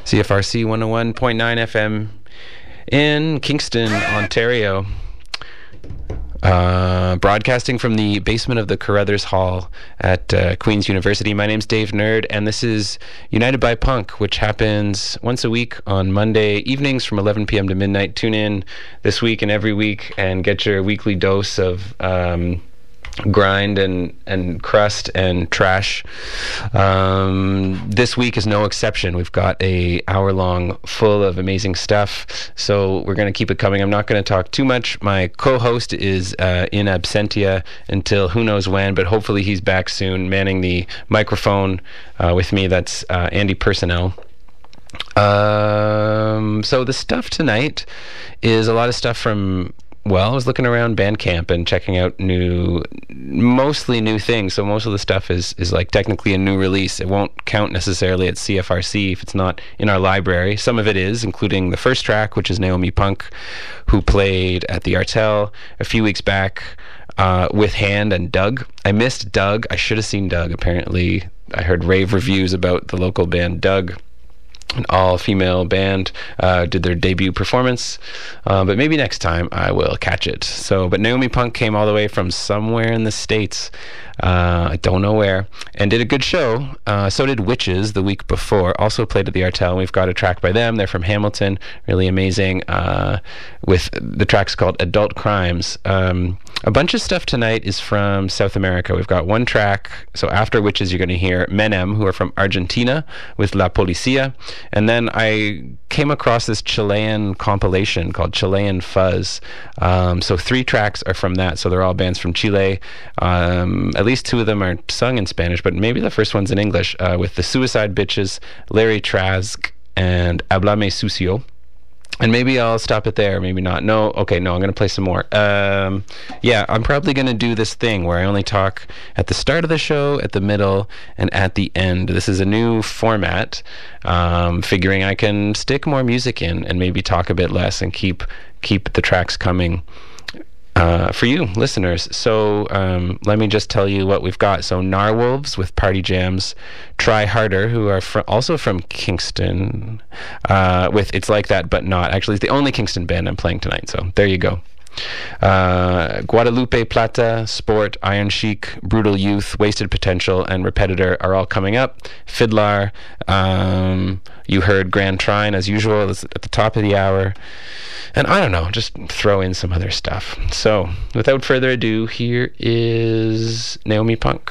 CFRC 101.9 FM in Kingston, Ontario. Broadcasting from the basement of the Carruthers Hall at Queen's University. My name's Dave Nerd, and this is United by Punk, which happens once a week on Monday evenings from 11 p.m. to midnight. Tune in this week and every week and get your weekly dose of grind and crust and trash. This week is no exception. We've got a hour-long full of amazing stuff, so we're going to keep it coming. I'm not going to talk too much. My co-host is in absentia until who knows when, but hopefully he's back soon, manning the microphone with me. That's Andy Purcell. So the stuff tonight is a lot of stuff from... Well, I was looking around Bandcamp and checking out mostly new things. So most of the stuff is like technically a new release. It won't count necessarily at CFRC if it's not in our library. Some of it is, including the first track, which is Naomi Punk, who played at the Artel a few weeks back with Hand and Doug. I missed Doug. I should have seen Doug. Apparently, I heard rave reviews about the local band Doug. An all-female band did their debut performance, but maybe next time I will catch it. But Naomi Punk came all the way from somewhere in the States, I don't know where, and did a good show. So did Witches the week before, also played at the Artel, and we've got a track by them. They're from Hamilton, really amazing, with the track's called Adult Crimes. A bunch of stuff tonight is from South America. We've got one track, so after Witches you're going to hear Menem, who are from Argentina, with La Policia. And then I came across this Chilean compilation called Chilean Fuzz. So 3 tracks are from that. So they're all bands from Chile. At least 2 of them are sung in Spanish, but maybe the first one's in English, with the Suicide Bitches, Larry Trask, and Hablame Sucio. And maybe I'll stop it there, maybe not. No, I'm going to play some more. I'm probably going to do this thing where I only talk at the start of the show, at the middle, and at the end. This is a new format, figuring I can stick more music in and maybe talk a bit less and keep the tracks coming for you listeners. So let me just tell you what we've got. So Narwolves with Party Jams, Try Harder, who are also from Kingston, with It's Like That But Not. Actually, it's the only Kingston band I'm playing tonight, so there you go. Guadalupe Plata, Sport, Iron Chic, Brutal Youth, Wasted Potential, and Repetitor are all coming up. Fiddlar, you heard Grand Trine as usual at the top of the hour. And I don't know, just throw in some other stuff. So, without further ado, here is Naomi Punk.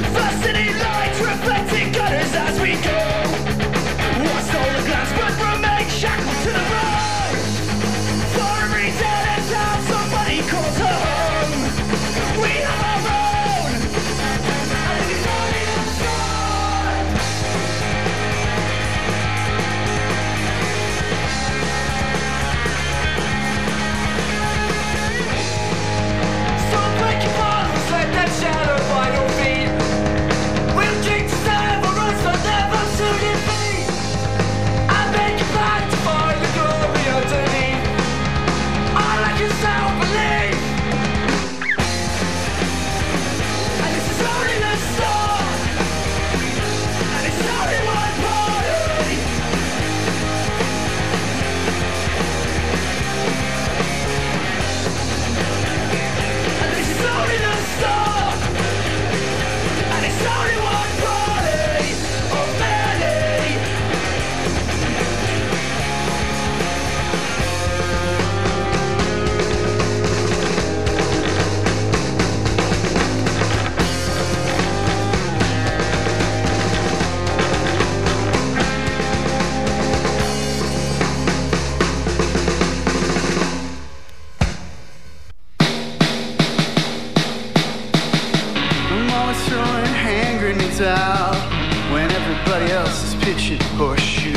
out when everybody else is pitching horseshoes.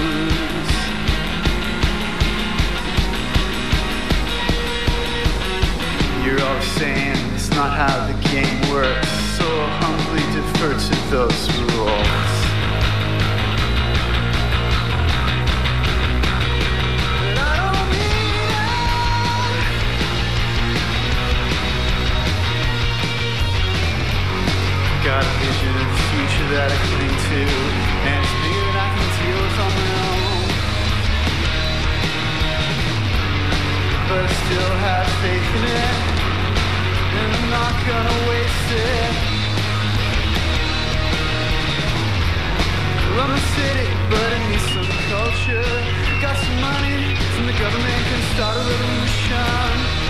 You're always saying it's not how the game works, so humbly defer to those rules. Got a vision of the future that I cling to, and it's bigger than I can deal with on my own. But I still have faith in it, and I'm not gonna waste it. Well, I'm a city, but I need some culture. Got some money from the government, can start a revolution.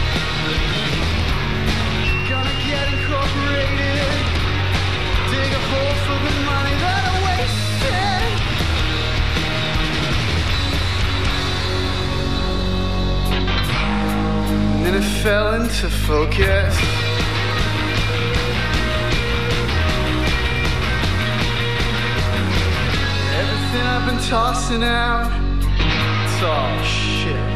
Gonna get incorporated, dig a hole for the money that I wasted. And then it fell into focus. Everything I've been tossing out, it's all shit.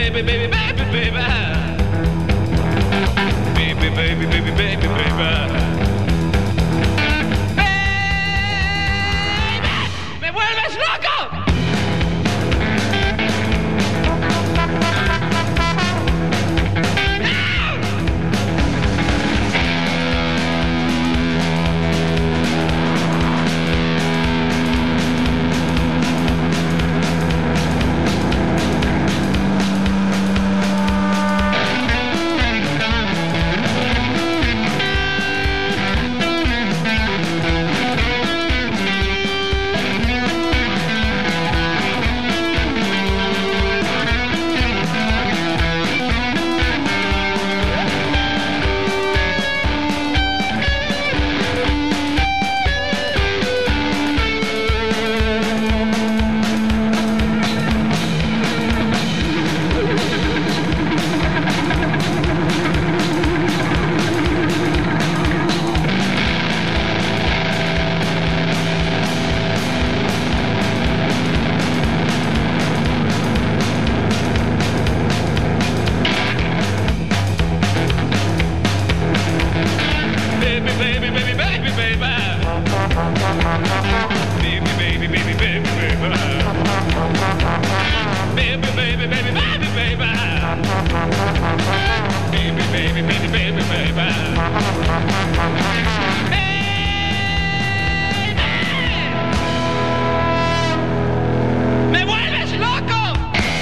baby, baby, baby, baby. Baby, baby, baby, baby, baby. ¡Me vuelves loco! ¡Me vuelves loco!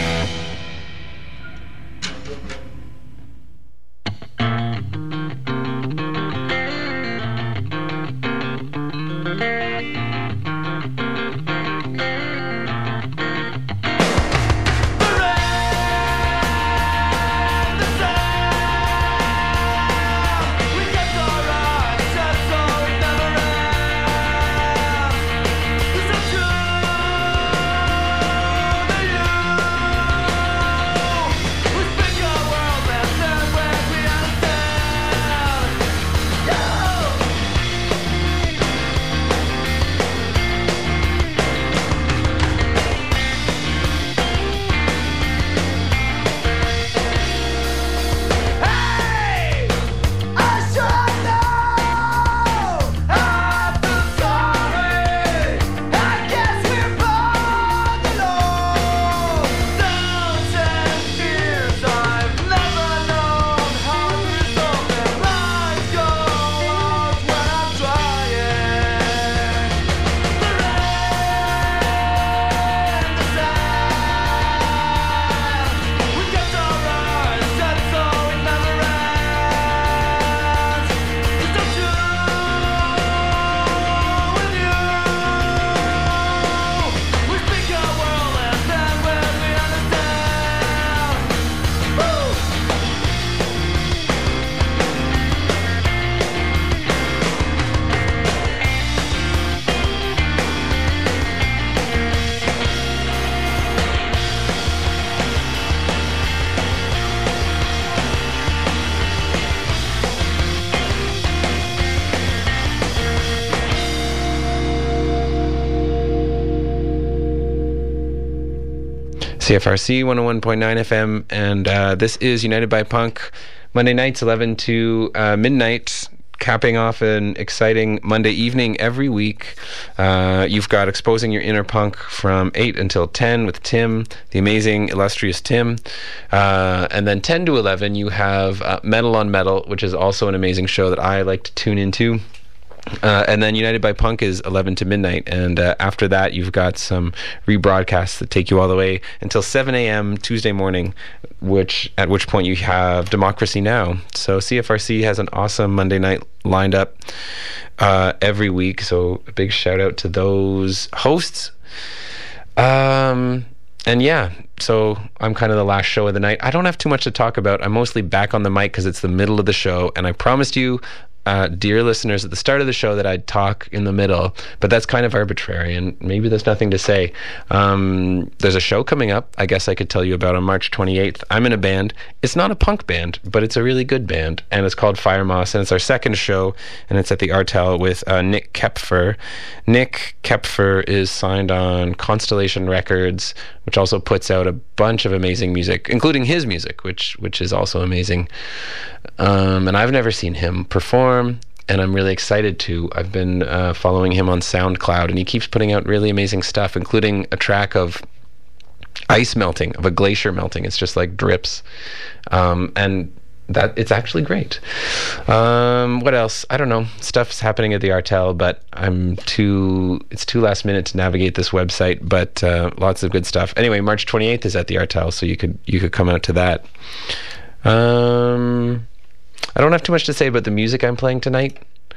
CFRC 101.9 FM, and this is United by Punk, Monday nights 11 to midnight, capping off an exciting Monday evening every week. You've got Exposing Your Inner Punk from 8 until 10 with Tim, the amazing, illustrious Tim. And then 10 to 11, you have Metal on Metal, which is also an amazing show that I like to tune into. And then United by Punk is 11 to midnight. And after that, you've got some rebroadcasts that take you all the way until 7 a.m. Tuesday morning, at which point you have Democracy Now! So CFRC has an awesome Monday night lined up every week. So a big shout out to those hosts. And yeah, so I'm kind of the last show of the night. I don't have too much to talk about. I'm mostly back on the mic because it's the middle of the show. And I promised you dear listeners at the start of the show that I'd talk in the middle, but that's kind of arbitrary, and maybe there's nothing to say. There's a show coming up, I guess I could tell you about, on March 28th. I'm in a band. It's not a punk band, but it's a really good band, and it's called Fire Moss, and it's our second show, and it's at the Artel with Nick Kepfer. Nick Kepfer is signed on Constellation Records, which also puts out a bunch of amazing music, including his music, which is also amazing. And I've never seen him perform, and I'm really excited to. I've been following him on SoundCloud, and he keeps putting out really amazing stuff, including a track of ice melting, of a glacier melting. It's just like drips. And that it's actually great. What else? I don't know. Stuff's happening at the Artel, but it's too last minute to navigate this website, but lots of good stuff. Anyway, March 28th is at the Artel, so you could come out to that. I don't have too much to say about the music I'm playing tonight.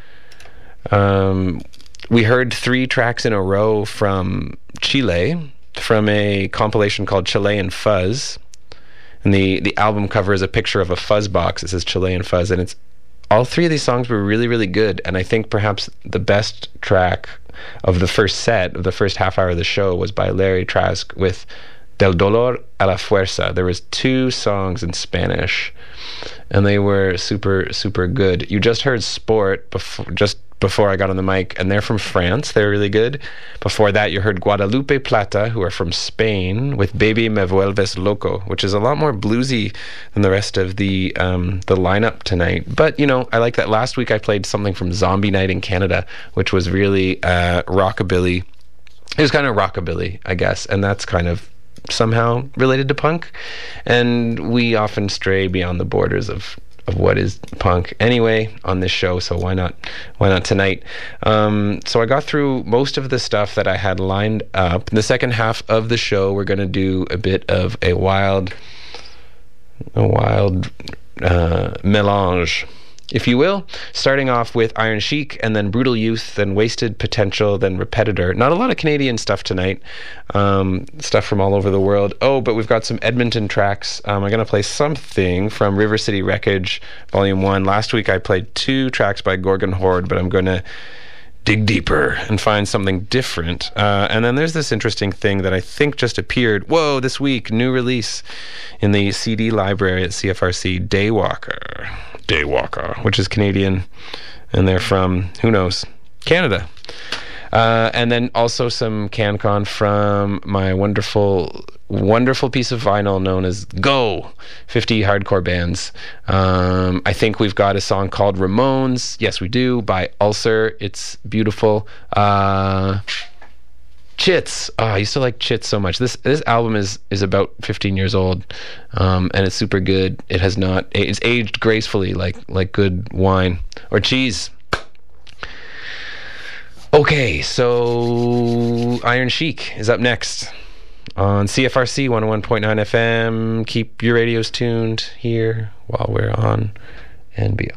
We heard 3 tracks in a row from Chile, from a compilation called Chilean Fuzz. And the album cover is a picture of a fuzz box. It says Chilean Fuzz, and it's all 3 of these songs were really, really good. And I think perhaps the best track of the first set, of the first half hour of the show, was by Larry Trask with Del Dolor a la Fuerza. There was 2 songs in Spanish, and they were super, super good. You just heard Sport before I got on the mic, and they're from France. They're really good. Before that, you heard Guadalupe Plata, who are from Spain, with Baby Me Vuelves Loco, which is a lot more bluesy than the rest of the lineup tonight. But, I like that. Last week I played something from Zombie Night in Canada, which was really rockabilly. It was kind of rockabilly, I guess, and that's kind of somehow related to punk. And we often stray beyond the borders of what is punk anyway on this show, so why not tonight? So I got through most of the stuff that I had lined up. In the second half of the show, we're going to do a bit of a wild melange, if you will, starting off with Iron Chic, and then Brutal Youth, then Wasted Potential, then Repetitor. Not a lot of Canadian stuff tonight, stuff from all over the world. Oh, but we've got some Edmonton tracks. I'm going to play something from River City Wreckage, Volume 1. Last week I played 2 tracks by Gorgon Horde, but I'm going to dig deeper and find something different. And then there's this interesting thing that I think just appeared. Whoa, this week, new release in the CD library at CFRC, Daywalker, which is Canadian, and they're from, who knows, Canada. And then also some CanCon from my wonderful piece of vinyl known as Go, 50 hardcore bands. I think we've got a song called Ramones. Yes, we do, by Ulcer. It's beautiful. Chits. Oh, I used to like Chits so much. This album is about 15 years old, and it's super good. It's aged gracefully, like good wine or cheese. Okay, so Iron Chic is up next on CFRC 101.9 FM. Keep your radios tuned here while we're on and beyond.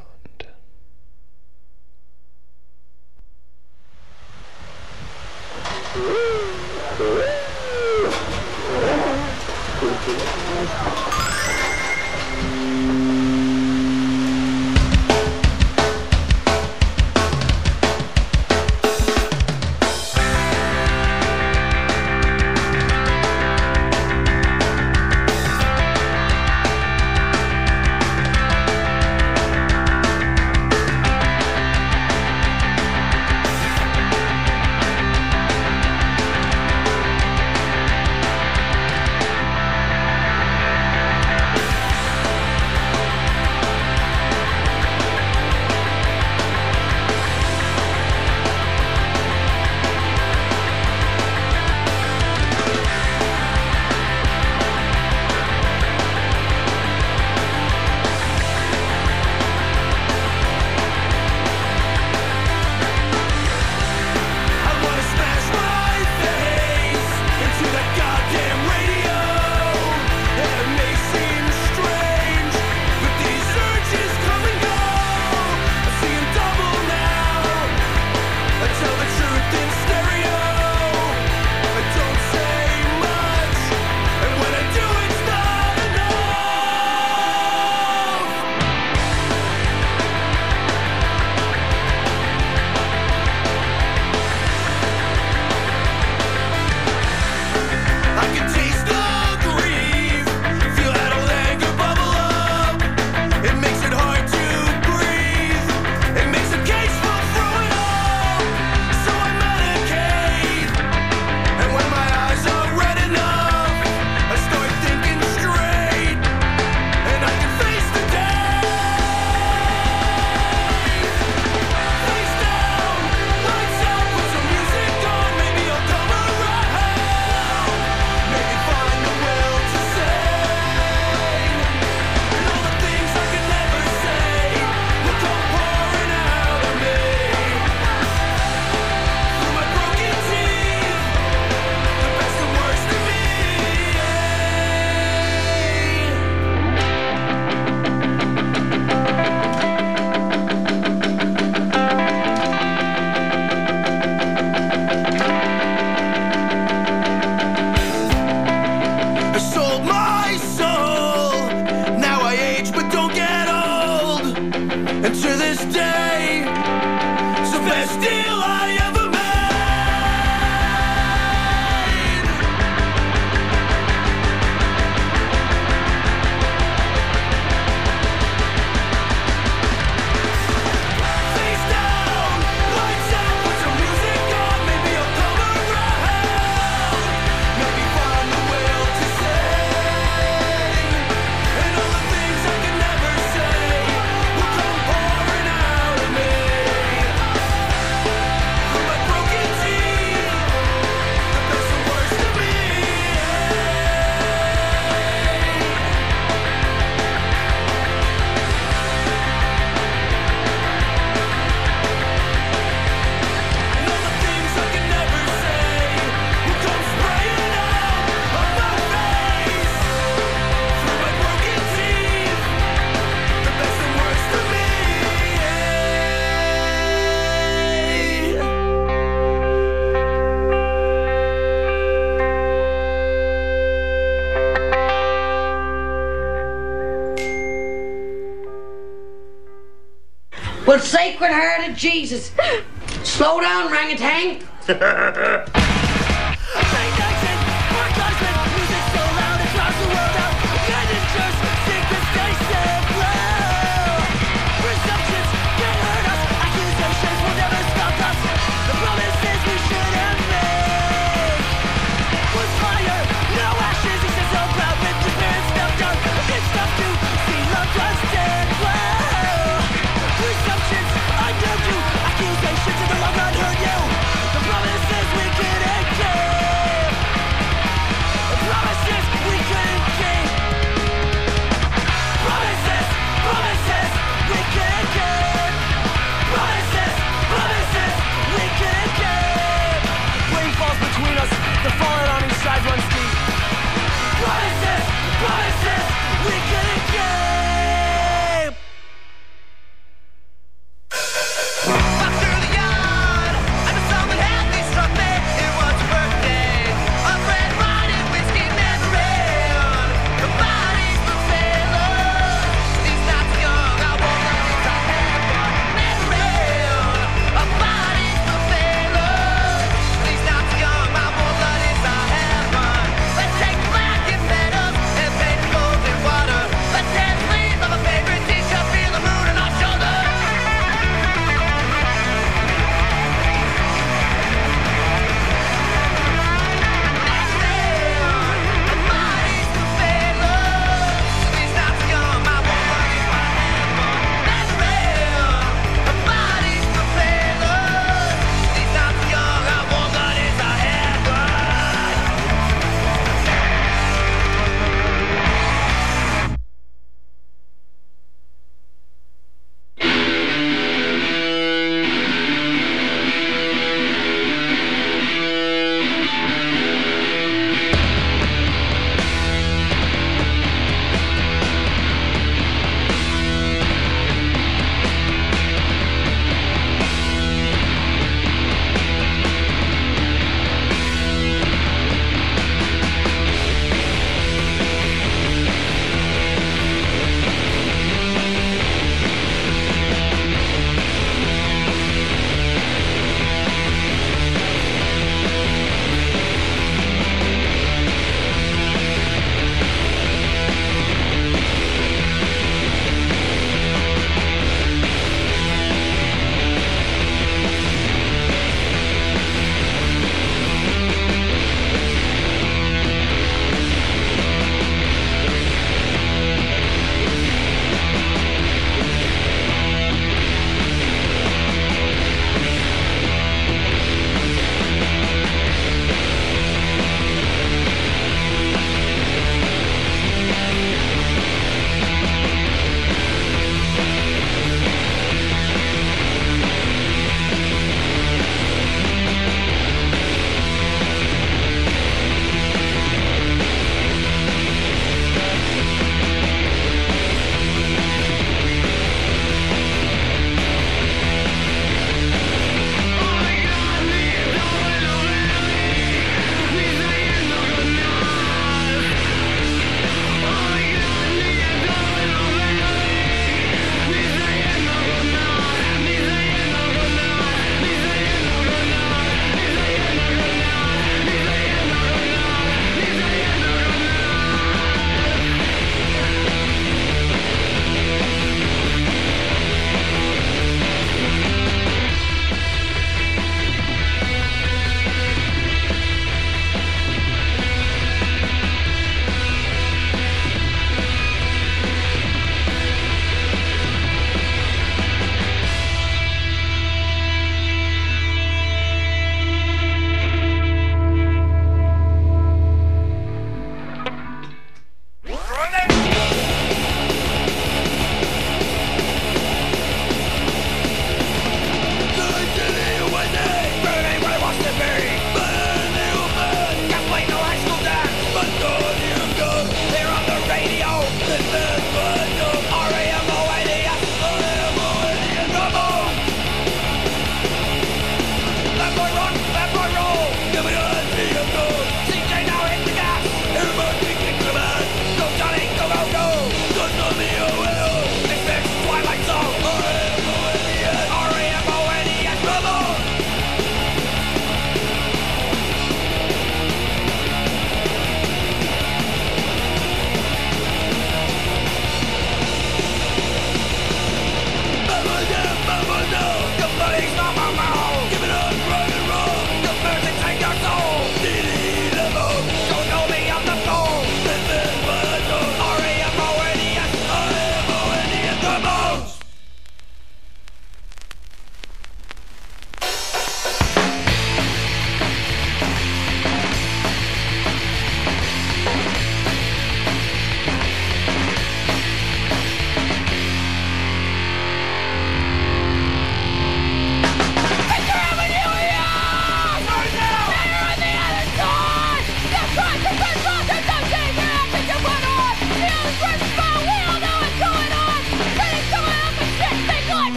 Well, Sacred Heart of Jesus. Slow down, orangutan. Accusations in the long run hurt you. The promises we could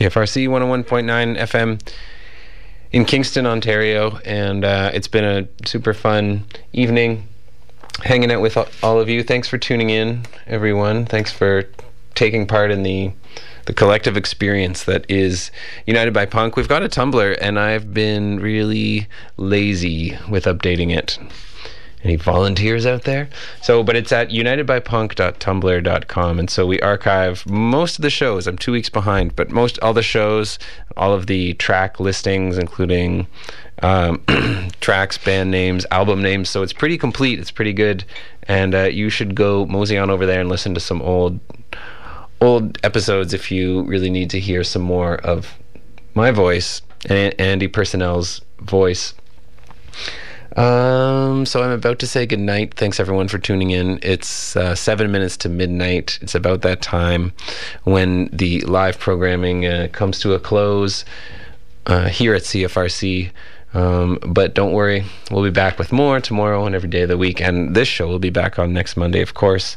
CFRC 101.9 FM in Kingston, Ontario, and it's been a super fun evening hanging out with all of you. Thanks for tuning in, everyone. Thanks for taking part in the collective experience that is United by Punk. We've got a Tumblr, and I've been really lazy with updating it. Any volunteers out there? But it's at unitedbypunk.tumblr.com, and so we archive most of the shows. I'm 2 weeks behind, but all the shows, all of the track listings, including tracks, band names, album names. So it's pretty complete. It's pretty good, and you should go mosey on over there and listen to some old episodes if you really need to hear some more of my voice and Andy Purcell's voice. So I'm about to say goodnight. Thanks everyone for tuning in. It's 7 minutes to midnight. It's about that time when the live programming comes to a close here at CFRC. But don't worry, we'll be back with more tomorrow and every day of the week. And this show will be back on next Monday, of course.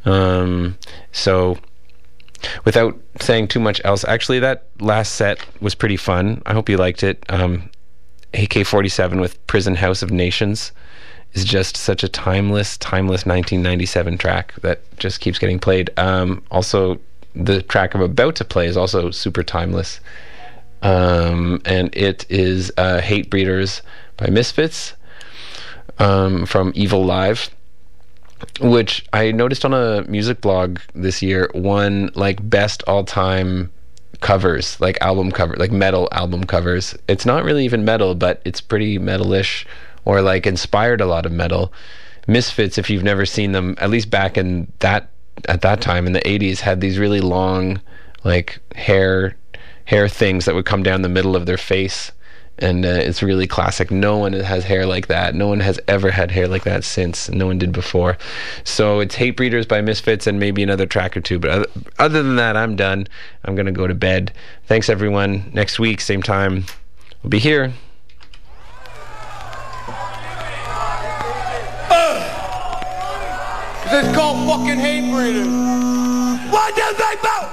So without saying too much else, actually that last set was pretty fun. I hope you liked it. AK-47 with Prison House of Nations is just such a timeless 1997 track that just keeps getting played. Also, the track I'm about to play is also super timeless. And it is Hate Breeders by Misfits from Evil Live, which I noticed on a music blog this year won like best all-time covers, like album cover, like metal album covers. It's not really even metal, but it's pretty metalish, or like inspired a lot of metal. Misfits, if you've never seen them, at least back in at that time in the 80s, had these really long like hair things that would come down the middle of their face, and it's really classic. No one has hair like that. No one has ever had hair like that since. No one did before. So it's Hate Breeders by Misfits and maybe another track or two. But other than that, I'm done. I'm going to go to bed. Thanks, everyone. Next week, same time, we'll be here. This is called fucking Hate Breeders. What do they vote?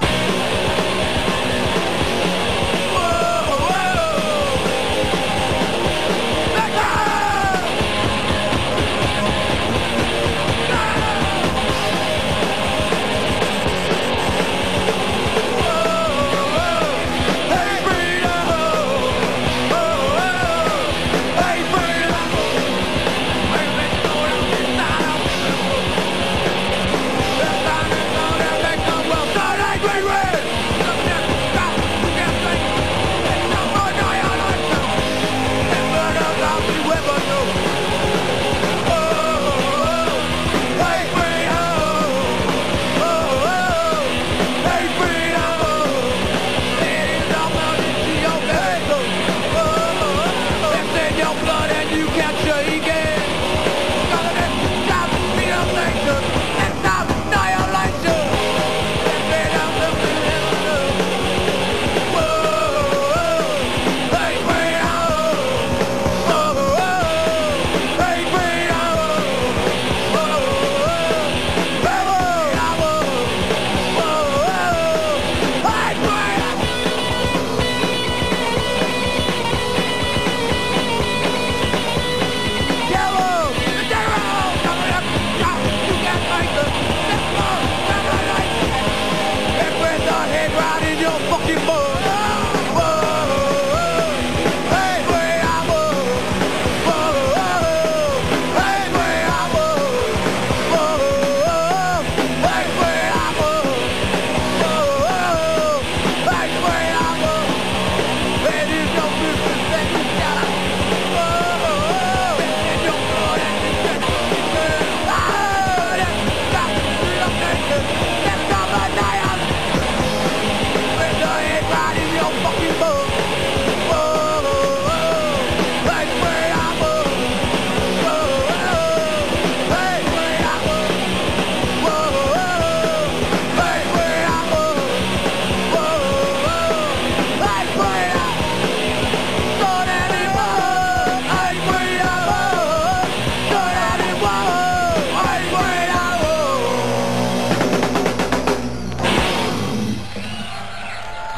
Hey,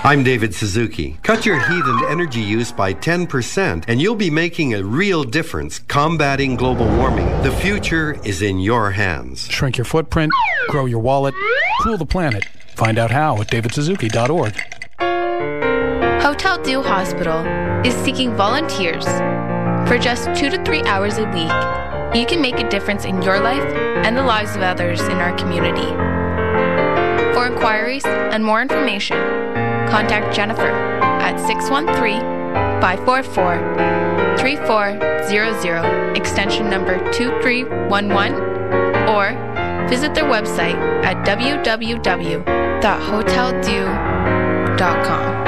I'm David Suzuki. Cut your heat and energy use by 10% and you'll be making a real difference combating global warming. The future is in your hands. Shrink your footprint, grow your wallet, cool the planet. Find out how at davidsuzuki.org. Hotel Dieu Hospital is seeking volunteers. For just 2 to 3 hours a week, you can make a difference in your life and the lives of others in our community. For inquiries and more information, contact Jennifer at 613-544-3400, extension number 2311, or visit their website at www.hoteldieu.com.